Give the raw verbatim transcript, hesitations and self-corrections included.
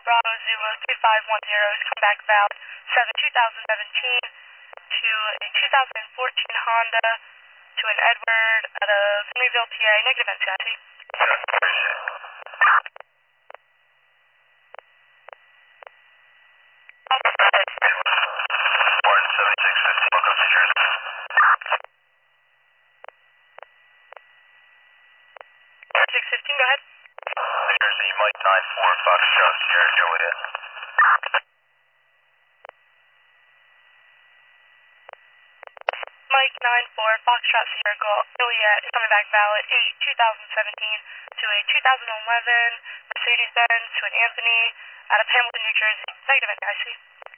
Bravo Zulu three five one zero is come back valid seven two thousand seventeen to a two thousand fourteen Honda to an Edward out of Henryville, P A. Negative N C I C. Martin seventy-six fifty, Bucko, New Jersey. six fifteen, go ahead. New Jersey, Mike nine four, Foxtrot, Sierra Juliet. Mike nine four, Foxtrot Sierra Juliet is coming back valid eight two thousand seventeen to a two thousand eleven Mercedes-Benz to an Anthony out of Hamilton, New Jersey. Negative N C I C.